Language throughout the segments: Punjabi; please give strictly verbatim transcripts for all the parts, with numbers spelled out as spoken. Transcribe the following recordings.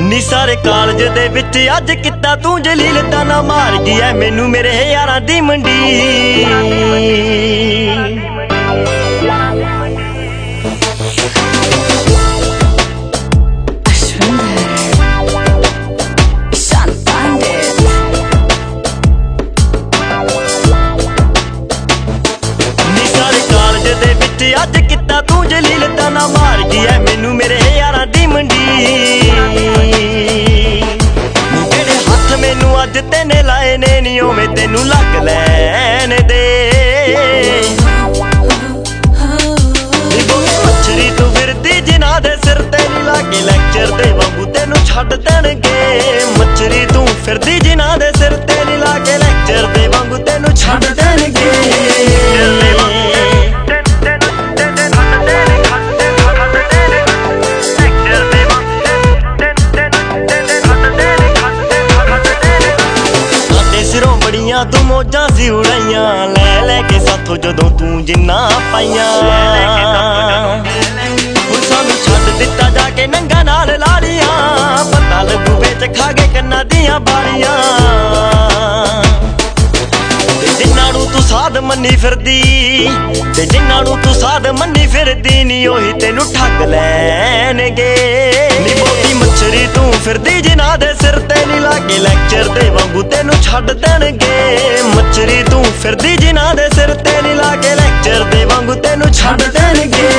ਨੀ ਸਾਰੇ ਕਾਲਜ ਦੇ ਵਿੱਚ ਅੱਜ ਕਿੱਤਾ ਤੂੰ ਜਲੀਲ ਤਾਨਾ ਮਾਰ ਗਈ ਐ ਮੈਨੂੰ ਮੇਰੇ ਯਾਰਾਂ ਦੀ ਮੰਡੀ। ਨੀ ਸਾਰੇ ਕਾਲਜ ਦੇ ਵਿੱਚ ਅੱਜ ਕਿੱਤਾ ਤੂੰ ਜਲੀਲ ਤਾਨਾ ਮਾਰ ਗਈ ਐ ਮੈਨੂੰ ਮੇਰੇ ਯਾਰਾਂ ਦੀ ਮੰਡੀ। ਮੈਨੂੰ ਅੱਜ ਤੈਨੇ ਲਾਏ ਨੇ ਨੀ ਉਵੇਂ ਤੈਨੂੰ ਲੱਗ ਲੈਣ ਦੇ। ਨੀ ਬੋਲੀ ਮੱਛਰੀ ਤੂੰ ਫਿਰਦੀ ਜਿਨ੍ਹਾਂ ਦੇ ਸਿਰ ਤੇ ਨੀ ਲਾਗੇ ਲੈਕਚਰ ਦੇ ਵਾਂਗੂ ਤੈਨੂੰ ਛੱਡ ਦੇਣਗੇ। ਮੱਛਰੀ ਤੂੰ ਫਿਰਦੀ ਜਿਨ੍ਹਾਂ ਦੇ ਸਿਰ ਤੇ ਨੀ ਲਾਗੇ ਲੈਕਚਰ ਦੇ ਵਾਂਗੂ ਤੈਨੂੰ ਛੱਡ ਦੇਣਗੇ। ਤੂੰ ਮੋਜਾਂ ਸੀ ਉਡਾਈਆਂ ਲੈ ਲੈ ਕੇ ਸਾਥੋਂ ਜਦੋਂ ਤੂੰ ਜਿੰਨਾ ਪਾਈਆਂ। ਹੁਣ ਸਾਨੂੰ ਛੱਡ ਦਿੱਤਾ ਜਾ ਕੇ ਨੰਗਾ ਨਾਲ ਲਾਲੀਆਂ ਪਤਾ ਲੱਗੂ ਵਿੱਚ ਖਾ ਕੇ ਕੰਨਾਂ ਦੀਆਂ ਬਾਲੀਆਂ। ਤੇ ਜਿੰਨਾਂ ਨੂੰ ਤੂੰ ਸਾਧ ਮੰਨੀ ਫਿਰਦੀ ਤੇ ਜਿੰਨਾਂ ਨੂੰ ਤੂੰ ਸਾਧ ਮੰਨੀ ਫਿਰਦੀ ਨੀ ਉਹੀ ਤੈਨੂੰ ਠੱਗ ਲੈਣਗੇ। ਨੀ ਬਹੁਤੀ ਮੱਛਰੀ ਤੂੰ ਫਿਰਦੀ ਜਿਨ੍ਹਾਂ ਦੇ ਸਿਰ ਤੇ ਨੀ ਲਾਗੇ ਲੈਕਚਰ ਦੇ ਵਾਂਗੂ ਤੈਨੂੰ ਛੱਡ ਦੇਣਗੇ। ਮੱਛਰੀ ਤੂੰ ਫਿਰਦੀ ਜਿਨ੍ਹਾਂ ਦੇ ਸਿਰ ਤੇ ਨੀ ਲਾਗੇ ਲੈਕਚਰ ਦੇ ਵਾਂਗੂ ਤੈਨੂੰ ਛੱਡ ਦੇਣਗੇ।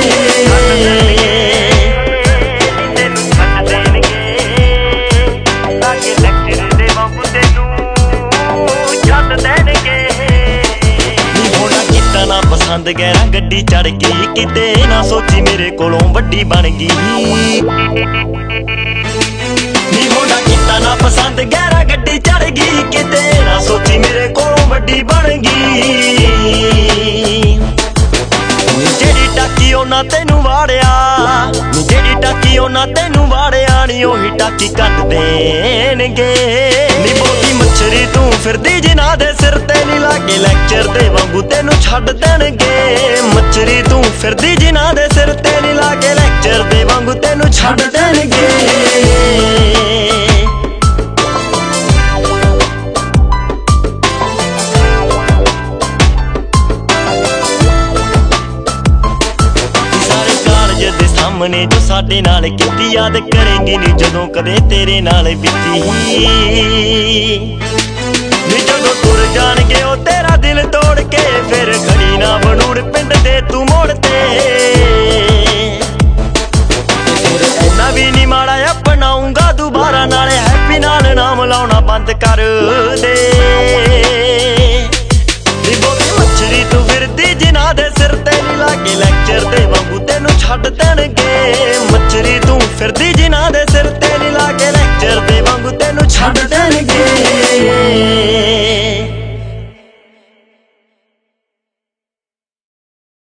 ਪਸੰਦ ਗਹਿਰਾ ਗੱਡੀ ਚੜ ਗਈ ਕਿਤੇ ਨਾ ਸੋਚੀ ਮੇਰੇ ਕੋਲੋਂ ਵੱਡੀ ਬਣ ਗਈ। ਨੀ ਹੋਣਾ ਕੀਤਾ ਨਾ ਪਸੰਦ ਗਹਿਰਾ ਗੱਡੀ ਚੜ ਗਈ ਕਿਤੇ ਨਾ ਸੋਚੀ ਮੇਰੇ ਕੋਲੋਂ ਵੱਡੀ ਬਣ ਗਈ। ਜਿਹੜੀ ਟਾਕੀ ਉਹਨਾਂ ਤੈਨੂੰ ਵਾੜਿਆ ਨੀ ਜਿਹੜੀ ਟਾਕੀ ਉਹਨਾਂ ਤੈਨੂੰ ਵਾੜਿਆ ਨੀ ਉਹੀ ਟਾਕੀ ਕੱਟ ਦੇਣਗੇ। ਨੀ ਬਹੁਤੀ ਮੱਛਰੀ ਤੂੰ ਫਿਰਦੀ ਜਿਨ੍ਹਾਂ ਦੇ ਸਿਰ ਤੇ ਨੀ ਲਾਗੇ ਲੈਕਚਰ ਦੇ ਵਾਂਗੂ ਤੈਨੂੰ ਛੱਡ ਦੇਣਗੇ। ਮੱਛਰੀ ਤੂੰ ਫਿਰਦੀ ਜਿਨ੍ਹਾਂ ਦੇ ਸਿਰ ਤੇ ਨੀ ਲਾਗੇ ਲੈਕਚਰ ਦੇ ਵਾਂਗੂ ਤੈਨੂੰ ਛੱਡ ਦੇਣਗੇ। ਸਾਹਮਣੇ ਜੋ ਸਾਡੇ ਨਾਲ ਕੀਤੀ ਯਾਦ ਕਰੇਂਗੀ ਨੀ ਜਦੋਂ ਕਦੇ ਤੇਰੇ ਨਾਲ ਬੀਤੀ। ਨੀ ਜਦੋਂ ਤੁਰ ਜਾਣਗੇ ਉਹ ਤੇਰਾ ਦਿਲ ਤੋੜ ਕੇ ਫਿਰ ਖੜੀ ਨਾ ਬਣੂੜ ਪਿੰਡ ਦੇ ਤੂੰ ਮੋੜ ਤੇ। ਫਿਰ ਐਨਾ ਵੀ ਨੀ ਮਾੜਾ ਅਪਣਾਉਂਗਾ ਦੁਬਾਰਾ ਨਾਲੇ ਹੈਪੀ ਨਾਲ ਨਾਮ ਲਾਉਣਾ ਬੰਦ ਕਰ ਦੇ। ਨੀ ਬਹੁਤੀ ਮੱਛਰੀ ਤੂੰ ਫਿਰਦੀ ਜਿਨ੍ਹਾਂ ਦੇ ਸਿਰ ਤੇ ਨੀ ਲਾਗੇ ਲੈਕਚਰ ਦੇ ਵਾਂਗੂ ਤੈਨੂੰ ਛੱਡ ਦੇਣਗੇ। ਮੱਛਰੀ ਤੂੰ ਫਿਰਦੀ ਜਿਨ੍ਹਾਂ ਦੇ ਸਿਰ ਤੇ ਨੀ ਲਾਗੇ ਲੈਕਚਰ ਦੇ ਵਾਂਗੂ ਤੈਨੂੰ ਛੱਡ ਦੇਣਗੇ।